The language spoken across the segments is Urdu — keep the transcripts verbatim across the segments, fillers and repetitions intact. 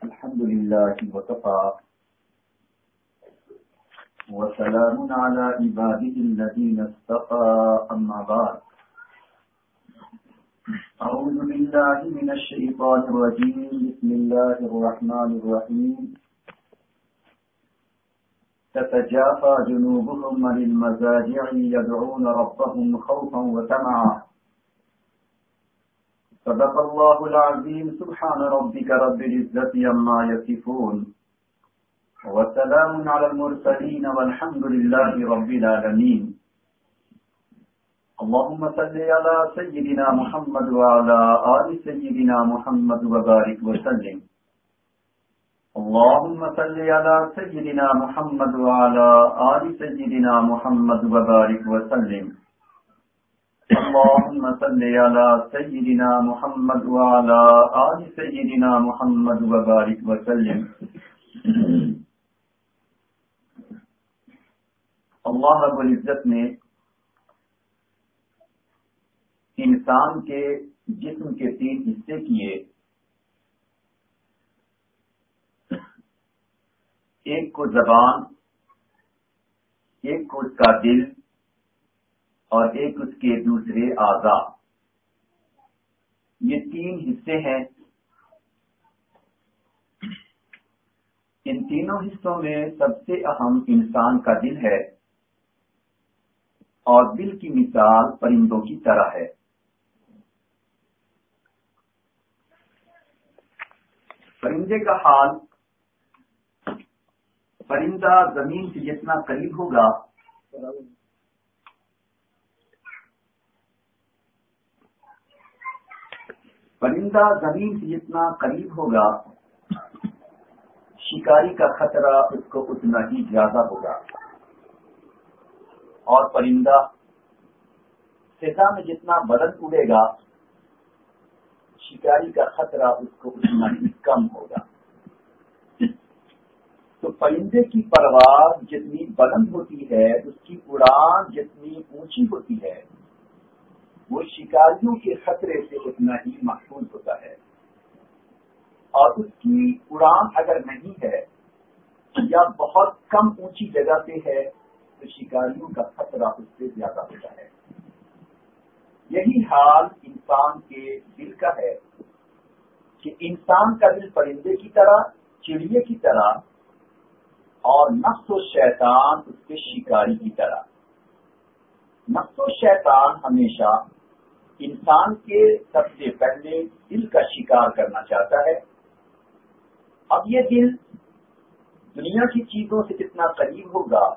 الحمد لله وكفى وسلام على عباده الذين اصطفى أما بعد أعوذ بالله من الشيطان الرجيم بسم الله الرحمن الرحيم تتجافى جنوبهم عن المضاجع يدعون ربهم خوفا وطمعا صدق الله العظيم سبحان ربك رب العزة عما يصفون وسلام على المرسلين والحمد لله رب العالمين اللهم صل على سيدنا محمد وعلى آل سيدنا محمد وبارك وسلم اللهم صل على سيدنا محمد وعلى آل سيدنا محمد وبارك وسلم اللهم صل على سيدنا محمد وعلى آل سيدنا محمد وبارك وسلم اللہ رب العزت نے انسان کے جسم کے تین حصے کیے، ایک کو زبان، ایک کو اس کا دل اور ایک اس کے دوسرے اعضاء۔ یہ تین حصے ہیں۔ ان تینوں حصوں میں سب سے اہم انسان کا دل ہے، اور دل کی مثال پرندوں کی طرح ہے۔ پرندے کا حال، پرندہ زمین سے جتنا قریب ہوگا پرندہ زمین سے جتنا قریب ہوگا شکاری کا خطرہ اس کو اتنا ہی زیادہ ہوگا، اور پرندہ فضا میں جتنا بلند اڑے گا شکاری کا خطرہ اس کو اتنا ہی کم ہوگا۔ تو پرندے کی پرواز جتنی بلند ہوتی ہے، اس کی اڑان جتنی اونچی ہوتی ہے، وہ شکاریوں کے خطرے سے اتنا ہی محفوظ ہوتا ہے، اور اس کی اڑان اگر نہیں ہے یا بہت کم اونچی جگہ پہ ہے تو شکاریوں کا خطرہ اس سے زیادہ ہوتا ہے۔ یہی حال انسان کے دل کا ہے کہ انسان کا دل پرندے کی طرح، چڑیے کی طرح، اور نفس و شیطان اس کے شکاری کی طرح۔ نفس و شیطان ہمیشہ انسان کے سب سے پہلے دل کا شکار کرنا چاہتا ہے۔ اب یہ دل دنیا کی چیزوں سے جتنا قریب ہوگا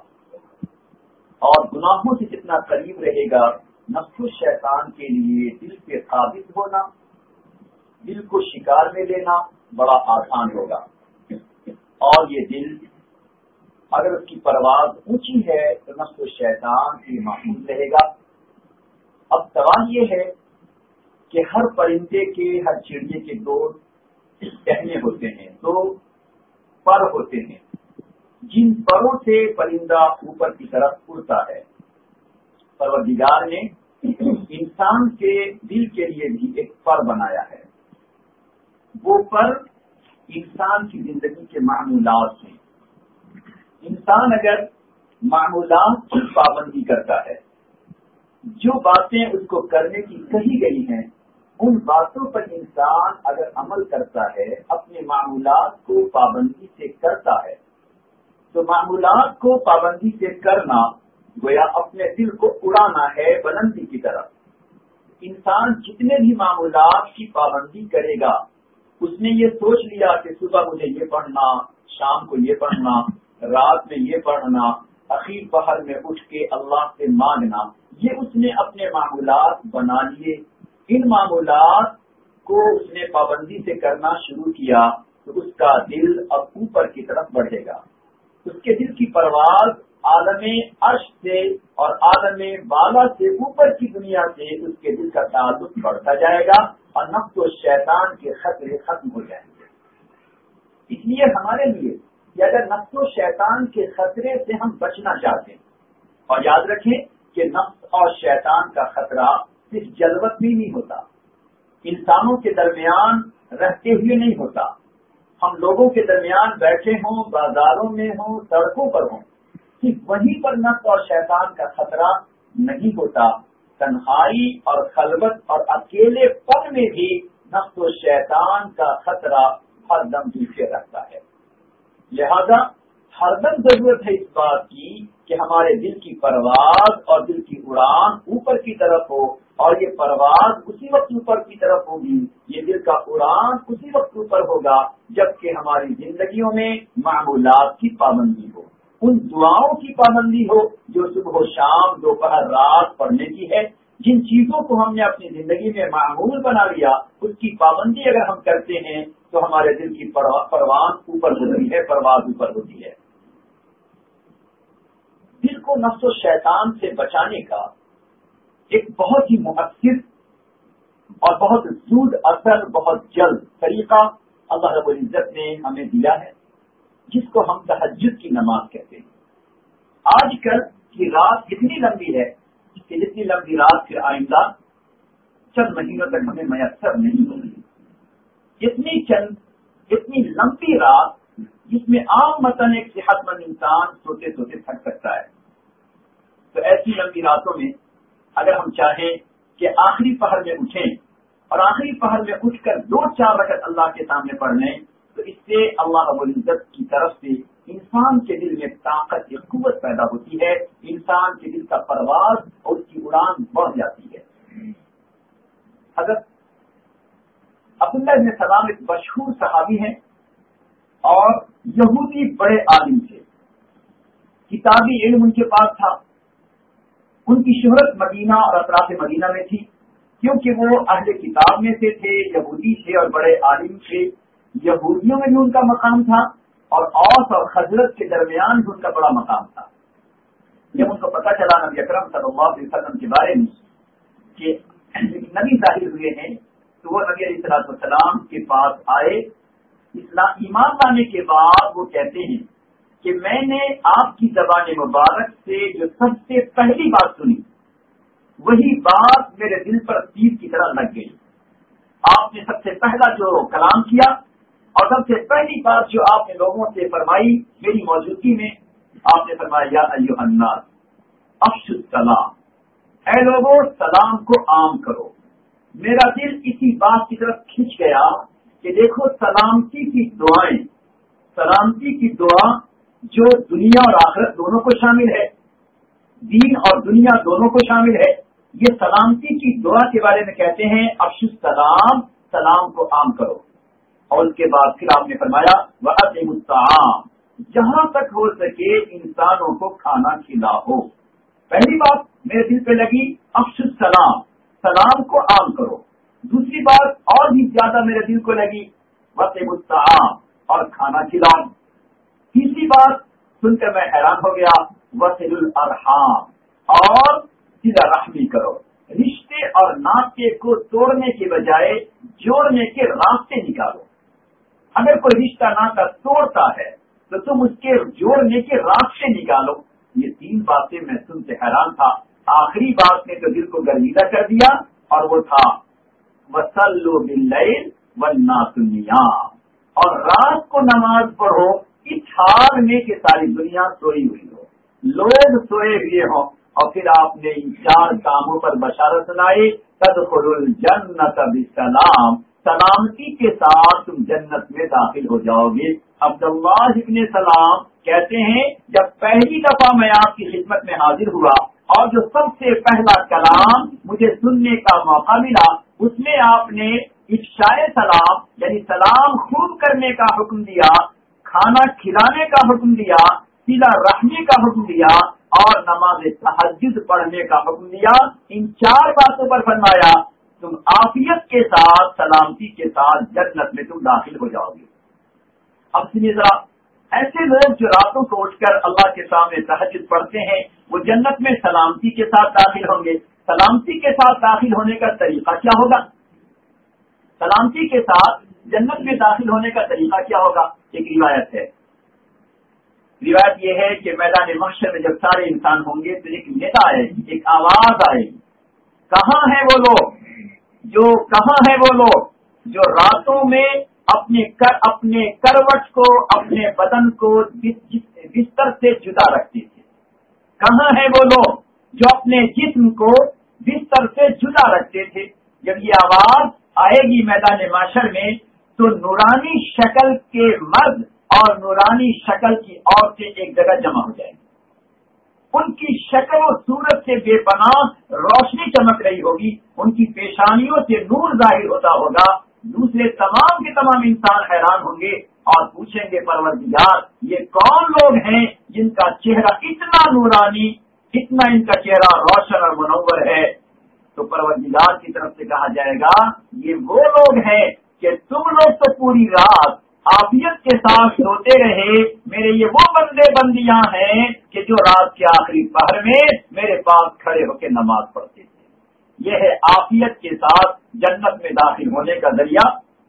اور گناہوں سے جتنا قریب رہے گا، نفس و شیطان کے لیے دل پہ قابض ہونا، دل کو شکار میں لینا بڑا آسان ہوگا۔ اور یہ دل اگر اس کی پرواز اونچی ہے تو نفس و شیطان سے محفوظ رہے گا۔ اب سوال یہ ہے کہ ہر پرندے کے، ہر چڑیے کے دو ٹہنے ہوتے ہیں، دو پر ہوتے ہیں، جن پروں سے پرندہ اوپر کی طرف اڑتا ہے۔ پروردگار نے انسان کے دل کے لیے بھی ایک پر بنایا ہے۔ وہ پر انسان کی زندگی کے معمولات ہیں۔ انسان اگر معمولات کی پابندی کرتا ہے، جو باتیں اس کو کرنے کی کہی گئی ہیں ان باتوں پر انسان اگر عمل کرتا ہے، اپنے معمولات کو پابندی سے کرتا ہے، تو معمولات کو پابندی سے کرنا گویا اپنے دل کو اڑانا ہے بلندی کی طرف۔ انسان جتنے بھی معمولات کی پابندی کرے گا، اس نے یہ سوچ لیا کہ صبح مجھے یہ پڑھنا، شام کو یہ پڑھنا، رات میں یہ پڑھنا، اخیر پہر میں اٹھ کے اللہ سے مانگنا، یہ اس نے اپنے معمولات بنا لیے۔ ان معمولات کو اس نے پابندی سے کرنا شروع کیا تو اس کا دل اب اوپر کی طرف بڑھے گا۔ اس کے دل کی پرواز عالم عرش سے اور عالم بالا سے، اوپر کی دنیا سے اس کے دل کا تعلق بڑھتا جائے گا، اور نفس و شیطان کے خطرے ختم ہو جائیں گے۔ اس لیے ہمارے لیے کہ اگر نفس و شیطان کے خطرے سے ہم بچنا چاہتے ہیں، اور یاد رکھیں کہ نفس اور شیطان کا خطرہ صرف جلوت بھی نہیں ہوتا، انسانوں کے درمیان رہتے ہوئے نہیں ہوتا، ہم لوگوں کے درمیان بیٹھے ہوں، بازاروں میں ہوں، سڑکوں پر ہوں، کہ وہیں پر نفس اور شیطان کا خطرہ نہیں ہوتا. تنہائی اور خلوت اور اکیلے پن میں بھی نفس و شیطان کا خطرہ ہر دم پیچھے رکھتا ہے. لہذا ہر دم ضرورت ہے اس بات کی کہ ہمارے دل کی پرواز اور دل کی اڑان اوپر کی طرف ہو، اور یہ پرواز اسی وقت اوپر کی طرف ہوگی، یہ دل کا اڑان اسی وقت اوپر ہوگا جبکہ ہماری زندگیوں میں معمولات کی پابندی ہو، ان دعاؤں کی پابندی ہو جو صبح و شام دوپہر رات پڑھنے کی ہے. جن چیزوں کو ہم نے اپنی زندگی میں معمول بنا لیا اس کی پابندی اگر ہم کرتے ہیں تو ہمارے دل کی پرواز اوپر ہوتی ہے، پرواز اوپر ہوتی ہے. دل کو نفس و شیطان سے بچانے کا ایک بہت ہی مؤثر اور بہت زود اثر، بہت جلد طریقہ اللہ رب العزت نے ہمیں دیا ہے، جس کو ہم تہجد کی نماز کہتے ہیں. آج کل کی رات اتنی لمبی ہے کہ جتنی لمبی رات پھر آئندہ چند مہینوں تک ہمیں میسر نہیں ہوگی. اتنی چند اتنی لمبی رات جس میں عام متن ایک صحت مند انسان سوتے سوتے تھک سکتا ہے. تو ایسی لمبی راتوں میں اگر ہم چاہیں کہ آخری پہر میں اٹھیں اور آخری پہر میں اٹھ کر دو چار رکعت اللہ کے سامنے پڑھ لیں تو اس سے اللہ رب العزت کی طرف سے انسان کے دل میں طاقت، ایک قوت پیدا ہوتی ہے، انسان کے دل کا پرواز اور اس کی اڑان بڑھ جاتی ہے. حضرت عبداللہ بن سلام ایک مشہور صحابی ہیں اور یہودی بڑے عالم تھے، کتابی علم ان کے پاس تھا. ان کی شہرت مدینہ اور اطراف مدینہ میں تھی کیونکہ وہ اہل کتاب میں سے تھے، یہودی تھے اور بڑے عالم تھے. یہودیوں میں بھی ان کا مقام تھا اور اوس اور خزرج کے درمیان بھی ان کا بڑا مقام تھا. جب ان کو پتہ چلا نبی اکرم صلی اللہ علیہ وسلم کے بارے میں کہ نبی ظاہر ہوئے ہیں تو وہ نبی علیہ الصلوۃ والسلام کے پاس آئے. اسلام ایمان لانے کے بعد وہ کہتے ہیں کہ میں نے آپ کی زبان مبارک سے جو سب سے پہلی بات سنی وہی بات میرے دل پر تیر کی طرح لگ گئی. آپ نے سب سے پہلا جو کلام کیا اور سب سے پہلی بات جو آپ نے لوگوں سے فرمائی میری موجودگی میں، آپ نے فرمایا یا ایھا الناس افشوا السلام، اے لوگوں سلام کو عام کرو. میرا دل اسی بات کی طرف کھنچ گیا کہ دیکھو سلامتی کی دعائیں، سلامتی کی دعا جو دنیا اور آخرت دونوں کو شامل ہے، دین اور دنیا دونوں کو شامل ہے، یہ سلامتی کی دعا کے بارے میں کہتے ہیں افشوا السلام، سلام کو عام کرو. اور اس کے بعد پھر آپ نے فرمایا وَأَطْعِمُوا الطَّعَامَ، جہاں تک ہو سکے انسانوں کو کھانا کھلاؤ. پہلی بات میرے دل پہ لگی افشوا السلام، سلام کو عام کرو. دوسری بات اور بھی زیادہ میرے دل کو لگی وَأَطْعِمُوا الطَّعَامَ، اور کھانا کھلاؤ. تیسری بات سن کر میں حیران ہو گیا وَصِلُوا الْأَرْحَامَ، اور صلہ رحمی کرو. رشتے اور ناطے کو توڑنے کے بجائے جوڑنے کے راستے نکالو. اگر کوئی رشتہ ناطہ توڑتا ہے تو تم اس کے جوڑنے کے راستے نکالو. یہ تین باتیں میں سن سے حیران تھا. آخری بات نے تو دل کو گرمیدہ کر دیا اور وہ تھا وَصَلُّوا بِاللَّيْلِ وَالنَّاسُ نِيَامٌ، اور رات کو نماز پڑھو اس حال میں کہ ساری دنیا سوئی ہوئی ہو، لوگ سوئے ہوئے ہوں. اور پھر آپ نے ان چار کاموں پر بشارت سنائی تدخلوا الجنۃ بسلام، سلامتی کے ساتھ تم جنت میں داخل ہو جاؤ گے. عبداللہ ابن سلام کہتے ہیں جب پہلی دفعہ میں آپ کی خدمت میں حاضر ہوا اور جو سب سے پہلا کلام مجھے سننے کا موقع ملا اس میں آپ نے افشاء سلام یعنی سلام خوب کرنے کا حکم دیا، کھانا کھلانے کا حکم دیا، صلہ رحمی کا حکم دیا اور نماز تہجد پڑھنے کا حکم دیا. ان چار باتوں پر فرمایا تم عافیت کے ساتھ سلامتی کے ساتھ جنت میں تم داخل ہو جاؤ گے. اب سنیے ذرا، ایسے لوگ جو راتوں کو اٹھ کر اللہ کے سامنے تہجد پڑھتے ہیں وہ جنت میں سلامتی کے ساتھ داخل ہوں گے. سلامتی کے ساتھ داخل ہونے کا طریقہ کیا ہوگا؟ سلامتی کے ساتھ جنت میں داخل ہونے کا طریقہ کیا ہوگا؟ ایک روایت ہے. روایت یہ ہے کہ میدان محشر میں جب سارے انسان ہوں گے تو ایک ندا آئے گی، ایک آواز آئے گی. کہاں ہیں وہ لوگ جو کہاں ہیں وہ لوگ جو راتوں میں اپنے کر اپنے کروٹ کو اپنے بدن کو بستر سے جدا رکھتے تھے. کہاں ہیں وہ لوگ جو اپنے جسم کو بستر سے جدا رکھتے تھے؟ جب یہ آواز آئے گی میدان معاشر میں تو نورانی شکل کے مرد اور نورانی شکل کی عورتیں ایک جگہ جمع ہو جائیں گی. ان کی شکل و صورت سے بے پناہ روشنی چمک رہی ہوگی، ان کی پیشانیوں سے نور ظاہر ہوتا ہوگا. دوسرے تمام کے تمام انسان حیران ہوں گے اور پوچھیں گے پروردگار یہ کون لوگ ہیں جن کا چہرہ اتنا نورانی، اتنا ان کا چہرہ روشن اور منور ہے؟ تو پروردگار کی طرف سے کہا جائے گا یہ وہ لوگ ہیں کہ تم لوگ تو پوری رات عافیت کے ساتھ سوتے رہے، میرے یہ وہ بندے بندیاں ہیں کہ جو رات کے آخری پہر میں میرے پاس کھڑے ہو کے نماز پڑھتے تھے. یہ ہے عافیت کے ساتھ جنت میں داخل ہونے کا ذریعہ.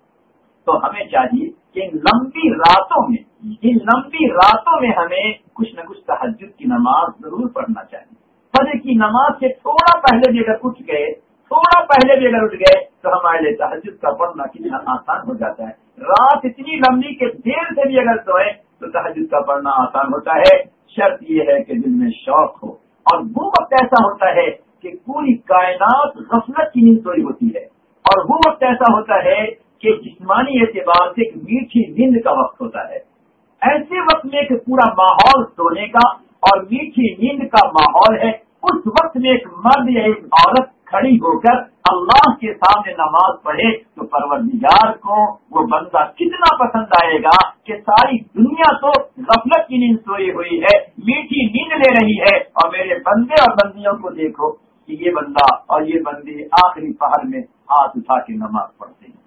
تو ہمیں چاہیے کہ ان لمبی راتوں میں ان لمبی راتوں میں ہمیں کچھ نہ کچھ تہجد کی نماز ضرور پڑھنا چاہیے. فجر کی نماز سے تھوڑا پہلے بھی اگر اٹھ گئے تھوڑا پہلے بھی اگر اٹھ گئے تو ہمارے لیے تہجد کا پڑھنا کتنا آسان ہو جاتا ہے. رات اتنی لمبی کہ دیر سے بھی اگر سوئے تو تہجد کا پڑھنا آسان ہوتا ہے. شرط یہ ہے کہ دل میں شوق ہو. اور وہ وقت ایسا ہوتا ہے کہ پوری کائنات غفلت کی نیند سوئی ہوتی ہے، اور وہ وقت ایسا ہوتا ہے کہ جسمانی اعتبار سے ایک میٹھی نیند کا وقت ہوتا ہے. ایسے وقت میں کہ پورا ماحول سونے کا اور میٹھی نیند کا ماحول ہے، اس وقت میں ایک مرد یا ایک عورت کھڑی ہو کر اللہ کے سامنے نماز پڑھے تو پروردگار کو وہ بندہ کتنا پسند آئے گا کہ ساری دنیا تو غفلت کی نیند سوئی ہوئی ہے، میٹھی نیند لے رہی ہے، اور میرے بندے اور بندیوں کو دیکھو کہ یہ بندہ اور یہ بندی آخری پہر میں ہاتھ اٹھا کے نماز پڑھتے ہیں.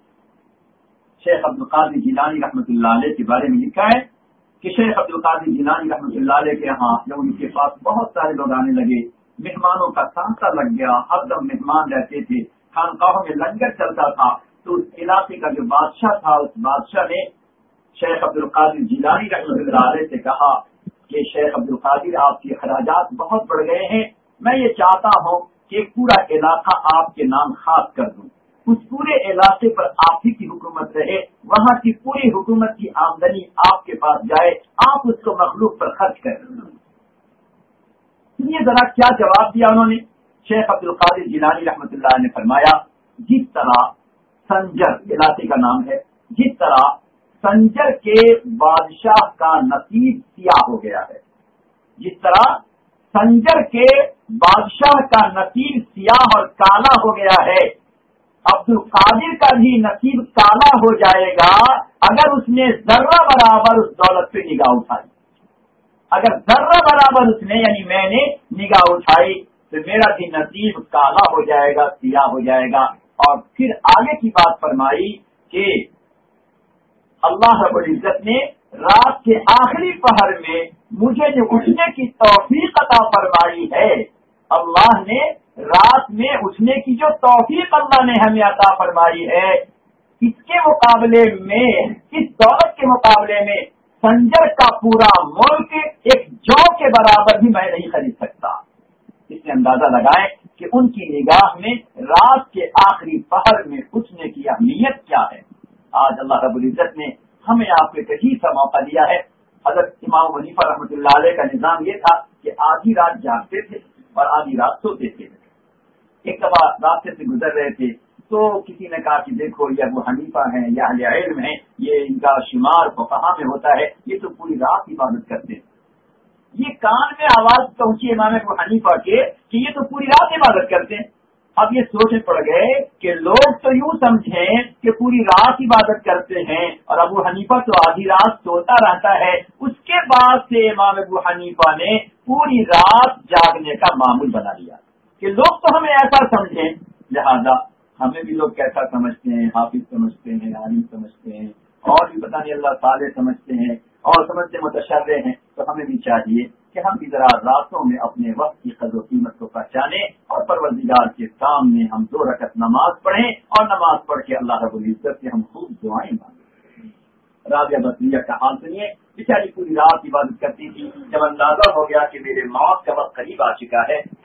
شیخ عبد القادر جیلانی رحمۃ اللہ علیہ کے بارے میں لکھا ہے کہ شیخ عبد القادر جیلانی رحمۃ اللہ علیہ کے یہاں جب ان کے پاس بہت سارے لوگ آنے لگے، مہمانوں کا سانسا لگ گیا، ہر دم مہمان رہتے تھے، خانقاہوں میں لنگر چلتا تھا، تو اس علاقے کا جو بادشاہ تھا اس بادشاہ نے شیخ عبد القادر جیلانی رحمۃ اللہ علیہ سے کہا کہ شیخ عبد القادر آپ کے اخراجات بہت بڑھ گئے ہیں، میں یہ چاہتا ہوں کہ پورا علاقہ آپ کے نام خاص کر دوں، اس پورے علاقے پر آپ ہی کی حکومت رہے، وہاں کی پوری حکومت کی آمدنی آپ کے پاس جائے، آپ اس کو مخلوق پر خرچ کریں. سنیے ذرا کیا جواب دیا انہوں نے. شیخ عبد القادر جیلانی رحمۃ اللہ نے فرمایا جس طرح سنجر علاقے کا نام ہے، جس طرح سنجر کے بادشاہ کا نصیب سیاہ ہو گیا ہے، جس طرح سنجر کے بادشاہ کا نصیب سیاہ اور کالا ہو گیا ہے، عبد القادر کا بھی نصیب کالا ہو جائے گا اگر اس نے ذرہ برابر اس دولت پہ نگاہ اٹھائی. اگر ذرہ برابر اس نے یعنی میں نے نگاہ اٹھائی تو میرا بھی نصیب کالا ہو جائے گا، سیاہ ہو جائے گا. اور پھر آگے کی بات فرمائی کہ اللہ رب العزت نے رات کے آخری پہر میں مجھے جو اٹھنے کی توفیق عطا فرمائی ہے، اللہ نے رات میں اٹھنے کی جو توفیق اللہ نے ہمیں عطا فرمائی ہے، اس کے مقابلے میں، اس دولت کے مقابلے میں سنجر کا پورا ملک ایک جو کے برابر بھی میں نہیں خرید سکتا. اس سے اندازہ لگائیں کہ ان کی نگاہ میں رات کے آخری پہر میں اٹھنے کی اہمیت کیا ہے. آج اللہ رب العزت نے ہمیں آپ کو ایک عجیب سا موقع دیا ہے. حضرت امام حنیفہ رحمۃ اللہ علیہ کا نظام یہ تھا کہ آدھی رات جاگتے تھے اور آدھی رات سوتے تھے. ایک دفعہ راستے سے گزر رہے تھے تو کسی نے کہا کہ دیکھو یہ ابو حنیفہ ہیں، یہ اہل علم ہیں، یہ ان کا شمار فقہاء میں ہوتا ہے، یہ تو پوری رات عبادت کرتے ہیں. یہ کان میں آواز پہنچی امام ابو حنیفہ کے کہ یہ تو پوری رات عبادت کرتے ہیں. اب یہ سوچنے پڑ گئے کہ لوگ تو یوں سمجھیں کہ پوری رات عبادت کرتے ہیں اور ابو حنیفہ تو آدھی رات سوتا رہتا ہے. اس کے بعد سے امام ابو حنیفہ نے پوری رات جاگنے کا معمول بنا لیا کہ لوگ تو ہمیں ایسا سمجھیں، لہذا ہمیں بھی لوگ کیسا سمجھتے ہیں، حافظ سمجھتے ہیں، عالم سمجھتے ہیں، اور بھی پتہ نہیں اللہ صالح سمجھتے ہیں اور سمجھتے متشرع ہیں. تو ہمیں بھی چاہیے کہ ہم بھی ذرا راتوں میں اپنے وقت کی قدر و قیمت کو پہچانیں اور پروردگار کے سامنے ہم دو رکعت نماز پڑھیں اور نماز پڑھ کے اللہ رب العزت سے ہم خوب دعائیں مانگیں. رابعہ بصریہ کا حال سنیے. بیچاری پوری رات عبادت کرتی تھی. جب اندازہ ہو گیا کہ میرے موت کا وقت قریب آ چکا ہے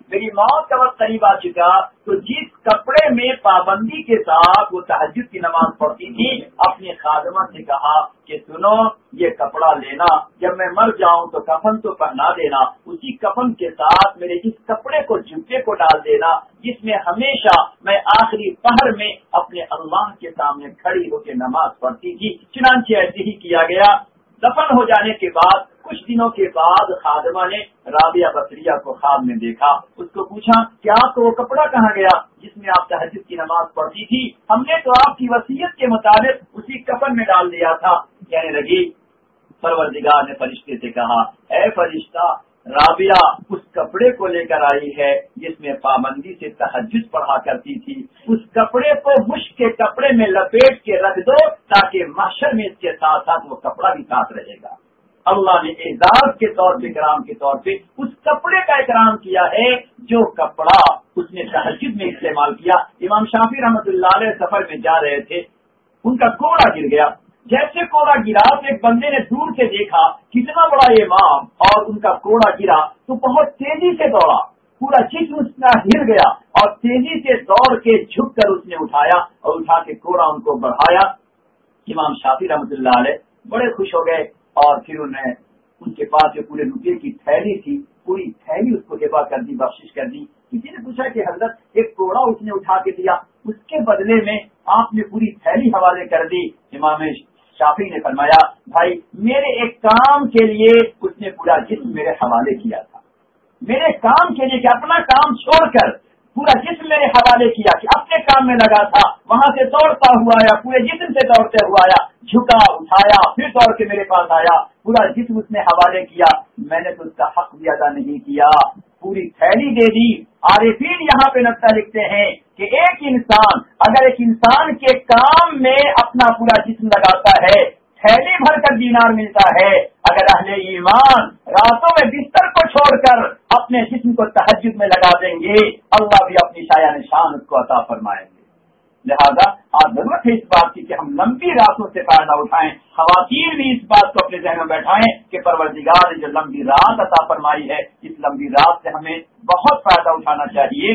میری موت کا وقت قریب آ چکا، تو جس کپڑے میں پابندی کے ساتھ وہ تہجد کی نماز پڑھتی تھی، اپنی خادمہ سے کہا کہ سنو یہ کپڑا لینا، جب میں مر جاؤں تو کفن تو پہنا دینا، اسی کفن کے ساتھ میرے اس کپڑے کو جبے کو ڈال دینا جس میں ہمیشہ میں آخری پہر میں اپنے اللہ کے سامنے کھڑی ہو کے نماز پڑھتی تھی۔ چنانچہ ایسے ہی کیا گیا۔ دفن ہو جانے کے بعد کچھ دنوں کے بعد خادمہ نے رابعہ بصریہ کو خواب میں دیکھا، اس کو پوچھا کہ آپ کو وہ کپڑا کہاں گیا جس میں آپ تہجد کی نماز پڑھتی تھی؟ ہم نے تو آپ کی وصیت کے مطابق اسی کفن میں ڈال دیا تھا۔ کہنے لگی، پروردگار نے فرشتے سے کہا، اے فرشتہ، رابعہ اس کپڑے کو لے کر آئی ہے جس میں پابندی سے تہجد پڑھا کرتی تھی، اس کپڑے کو مشک کے کپڑے میں لپیٹ کے رکھ دو تاکہ محشر میں اس کے ساتھ ساتھ وہ کپڑا بھی ساتھ رہے گا۔ اللہ نے اعزاز کے طور پہ، اکرام کے طور پہ اس کپڑے کا اکرام کیا ہے جو کپڑا اس نے تہجد میں استعمال کیا۔ امام شافعی رحمۃ اللہ علیہ سفر میں جا رہے تھے، ان کا کوڑا گر گیا، جیسے کوڑا گرا تو ایک بندے نے دور سے دیکھا کتنا بڑا امام، اور ان کا کوڑا گرا تو بہت تیزی سے دوڑا، پورا جسم اس کا ہل گیا اور تیزی سے دوڑ کے جھک کر اس نے اٹھایا اور اٹھا کے کوڑا ان کو بڑھایا۔ امام شافعی رحمۃ اللہ علیہ بڑے خوش ہو گئے، اور پھر انہیں ان کے پاس جو پورے روپے کی تھیلی تھی پوری تھیلی اس کو ہبہ کر دی، بخشش کر دی۔ کسی نے پوچھا کہ حضرت ایک کوڑا اس نے اٹھا کے دیا، اس کے بدلے میں آپ نے پوری تھیلی حوالے کر دی۔ امام شافعی نے فرمایا، بھائی میرے ایک کام کے لیے اس نے پورا جسم میرے حوالے کیا تھا، میرے کام کے لیے کہ اپنا کام چھوڑ کر پورا جسم میرے حوالے کیا، کہ اپنے کام میں لگا تھا، وہاں سے دوڑتا ہوا آیا، پورے جسم سے دوڑتے ہوا آیا، جھکا، اٹھایا، پھر دوڑ کے میرے پاس آیا، پورا جسم اس نے حوالے کیا، میں نے تو اس کا حق بھی ادا نہیں کیا، پوری تھیلی دے دی۔ عارفین یہاں پہ نقطہ لکھتے ہیں کہ ایک انسان اگر ایک انسان کے کام میں اپنا پورا جسم لگاتا ہے، تھیلی بھر کر دینار ملتا ہے، اگر اہل ایمان راتوں میں بستر کو چھوڑ کر اپنے جسم کو تہجد میں لگا دیں گے، اللہ بھی اپنی شایان شان اس کو عطا فرمائیں گے۔ لہذا آج ضرورت ہے اس بات کی کہ ہم لمبی راتوں سے فائدہ اٹھائیں، خواتین بھی اس بات کو اپنے ذہن میں بیٹھائیں کہ پروردگار نے جو لمبی رات عطا فرمائی ہے، اس لمبی رات سے ہمیں بہت فائدہ اٹھانا چاہیے۔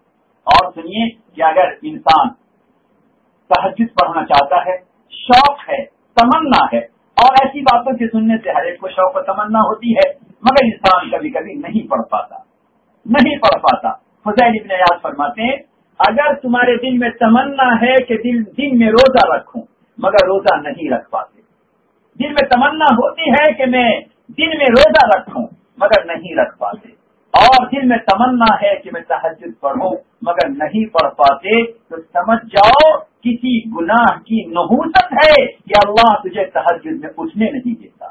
اور سنیے کہ اگر انسان تہجد پڑھنا چاہتا ہے، شوق ہے، تمنا ہے، اور ایسی باتوں کے سننے سے ہر ایک کو شوق و تمنا ہوتی ہے، مگر انسان کبھی کبھی نہیں پڑھ پاتا نہیں پڑھ پاتا فضیل ابن عیاض فرماتے ہیں، اگر تمہارے دل میں تمنا ہے کہ دل دن میں روزہ رکھوں مگر روزہ نہیں رکھ پاتے، دل میں تمنا ہوتی ہے کہ میں دن میں روزہ رکھوں مگر نہیں رکھ پاتے، اور دل میں تمنا ہے کہ میں تہجد پڑھوں مگر نہیں پڑھ پاتے، تو سمجھ جاؤ کسی گناہ کی نحوست ہے کہ اللہ تجھے تہجد میں اٹھنے نہیں دیتا۔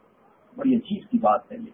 بڑی عجیب کی بات ہے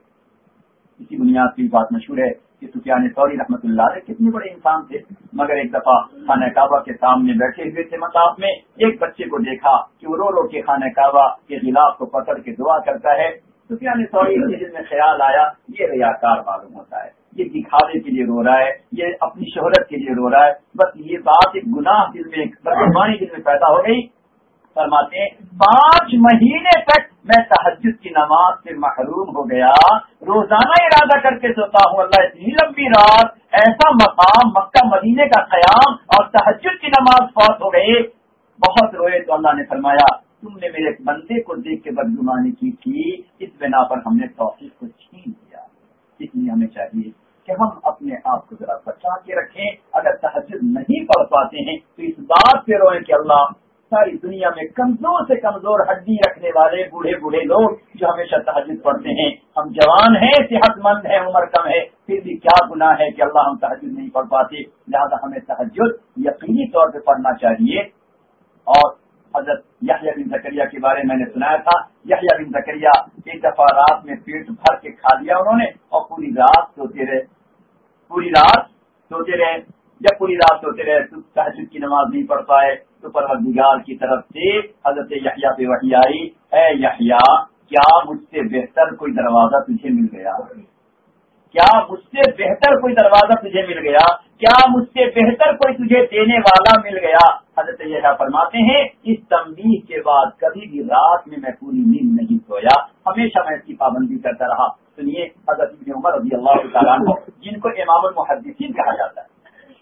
یہ۔ اسی بنیاد کی بات مشہور ہے کہ سفیان ثوری رحمۃ اللہ علیہ کتنے بڑے انسان تھے، مگر ایک دفعہ خانہ کعبہ کے سامنے بیٹھے ہوئے تھے مطاف میں، ایک بچے کو دیکھا کہ وہ رو رو کے خانہ کعبہ کے غلاف کو پکڑ کے دعا کرتا ہے۔ سفیان ثوری کے دل میں خیال آیا، یہ ریاکار معلوم ہوتا ہے، یہ دکھاوے کے لیے رو رہا ہے، یہ اپنی شہرت کے لیے رو رہا ہے، بس یہ بات ایک گناہ دل میں، ایک بدگمانی دل میں پیدا ہو گئی۔ فرماتے ہیں پانچ مہینے تک میں تہجد کی نماز سے محروم ہو گیا، روزانہ ارادہ کر کے سوتا ہوں اللہ اتنی لمبی رات، ایسا مقام، مکہ مدینے کا قیام اور تہجد کی نماز فوت ہو گئی۔ بہت روئے تو اللہ نے فرمایا تم نے میرے بندے کو دیکھ کے بدگمانی کی تھی، اس بنا پر ہم نے توفیق کو چھین دیا۔ اس لیے ہمیں چاہیے کہ ہم اپنے آپ کو ذرا بچا کے رکھیں، اگر تہجد نہیں پڑھ پاتے ہیں تو اس بات پہ روئیں کہ اللہ ساری دنیا میں کمزور سے کمزور ہڈی رکھنے والے بوڑھے بوڑھے لوگ جو ہمیشہ تہجد پڑھتے ہیں، ہم جوان ہیں، صحت مند ہیں، عمر کم ہے، پھر بھی کیا گناہ ہے کہ اللہ ہم تہجد نہیں پڑھ پاتے، لہذا ہمیں تہجد یقینی طور پہ پڑھنا چاہیے۔ اور حضرت یحییٰ بن زکریا کے بارے میں نے سنایا تھا، یحییٰ بن زکریا ایک دفعہ رات میں پیٹ بھر کے کھا لیا انہوں نے، اور پوری رات سوتے رہے پوری رات سوتے رہے جب پوری رات سوتے رہے تو تہجد کی نماز نہیں پڑھ پائے، تو پروردگار کی طرف سے حضرت یحییٰ پہ وحی آئی، اے یحییٰ کیا مجھ سے بہتر کوئی دروازہ تجھے مل گیا؟ کیا مجھ سے بہتر کوئی دروازہ تجھے مل گیا؟ کیا مجھ سے بہتر کوئی تجھے دینے والا مل گیا؟ حضرت یحییٰ فرماتے ہیں اس تنبیہ کے بعد کبھی بھی رات میں میں پوری نیند نہیں سویا، ہمیشہ میں اس کی پابندی کرتا رہا. سنیے حضرت ابن عمر رضی اللہ تعالیٰ عنہ جن کو امام المحدثین کہا جاتا ہے.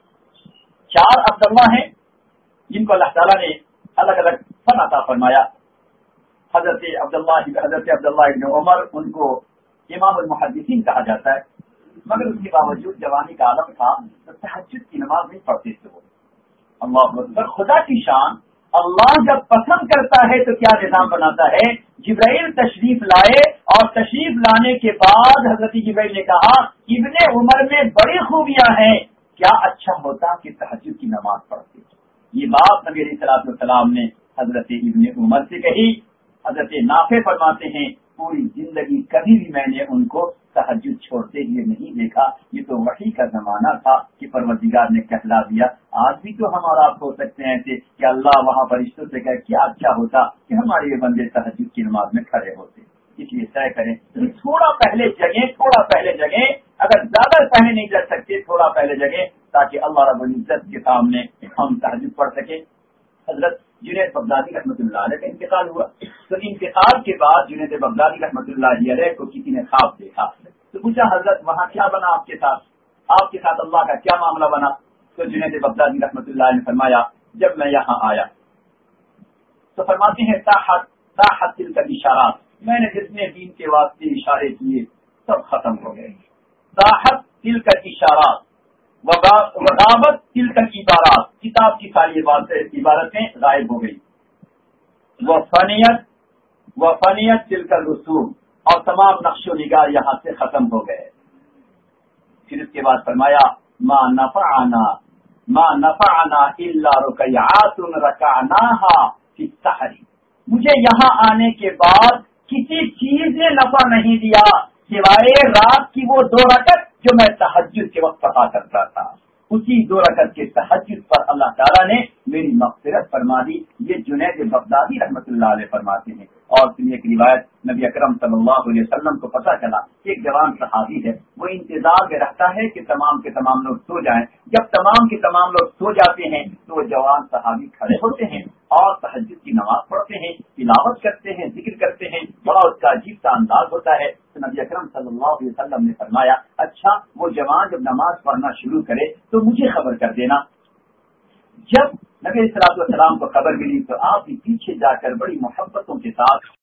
چار عبداللہ ہیں جن کو اللہ تعالیٰ نے الگ الگ فن عطا فرمایا. حضرت عبداللہ حضرت عبداللہ ابن عمر ان کو امام المحدثین کہا جاتا ہے. مگر اس کے باوجود جوانی کا عالم تھا تو تہجد کی نماز نہیں پڑھتے تھے. وہ اللہ اکبر. خدا کی شان. اللہ جب پسند کرتا ہے تو کیا نظام بناتا ہے. جبرائیل تشریف لائے اور تشریف لانے کے بعد حضرت جبرائیل نے کہا ابن عمر میں بڑی خوبیاں ہیں, کیا اچھا ہوتا کہ تہجد کی نماز پڑھتے. یہ بات نبی علیہ الصلوۃ والسلام نے حضرت ابن عمر سے کہی. حضرت نافع فرماتے ہیں پوری زندگی کبھی بھی میں نے ان کو تہجد چھوڑتے ہوئے نہیں دیکھا. یہ تو وحی کا زمانہ تھا کہ پروردگار نے کہلا دیا. آج بھی تو ہم اور آپ ہو سکتے ہیں ایسے کہ اللہ وہاں فرشتوں سے کہے کیا اچھا ہوتا کہ ہمارے یہ بندے تہجد کی نماز میں کھڑے ہوتے. اس لیے طے کریں تھوڑا پہلے جگیں, تھوڑا پہلے جگیں. اگر زیادہ پہلے نہیں جگ سکتے تھوڑا پہلے جگیں تاکہ اللہ رب العزت کے سامنے ہم تہجد پڑھ سکیں. حضرت جنید بغدادی رحمۃ اللہ علیہ کا انتقال ہوا تو انتقال کے بعد جنید بغدادی رحمۃ اللہ علیہ کو کسی نے خواب دیکھا تو پوچھا حضرت وہاں کیا بنا آپ کے ساتھ, آپ کے ساتھ اللہ کا کیا معاملہ بنا. تو جنید بغدادی رحمۃ اللہ نے فرمایا جب میں یہاں آیا تو فرماتے ہیں تاحت تاحت تلک الاشارات, میں نے جتنے دین کے واسطے اشارے کیے سب ختم ہو گئے. تاحت تلک الاشارات وغابت تلک العبارات, کتاب کی ساری عبارتیں غائب ہو گئی. وہ فنیت وہ فنیت تلک الرسوم, اور تمام نقش و نگار یہاں سے ختم ہو گئے. پھر اس کے بعد فرمایا ما نفعنا ما نفعنا الا رکعات رکعناها فی السحر, مجھے یہاں آنے کے بعد کسی چیز نے نفع نہیں دیا سوائے رات کی وہ دو رکعت جو میں تہجد کے وقت پڑھا کرتا تھا. اسی دو رکعت کے تہجد پر اللہ تعالیٰ نے میری مغفرت فرما دی. یہ جنید بغدادی رحمۃ اللہ علیہ فرماتے ہیں. اور پھر ایک روایت نبی اکرم صلی اللہ علیہ وسلم کو پتہ چلا کہ ایک جوان صحابی ہے, وہ انتظار میں رہتا ہے کہ تمام کے تمام لوگ سو جائیں. جب تمام کے تمام لوگ سو جاتے ہیں تو وہ جوان صحابی کھڑے ہوتے ہیں اور تہجد کی نماز پڑھتے ہیں, تلاوت کرتے ہیں, ذکر کرتے ہیں. بڑا اس کا عجیب سا انداز ہوتا ہے. تو نبی اکرم صلی اللہ علیہ وسلم نے فرمایا اچھا وہ جوان جب نماز پڑھنا شروع کرے تو مجھے خبر کر دینا. جب نبی صلی اللہ علیہ وسلم کو خبر ملی تو آپ بھی پیچھے جا کر بڑی محبتوں کے ساتھ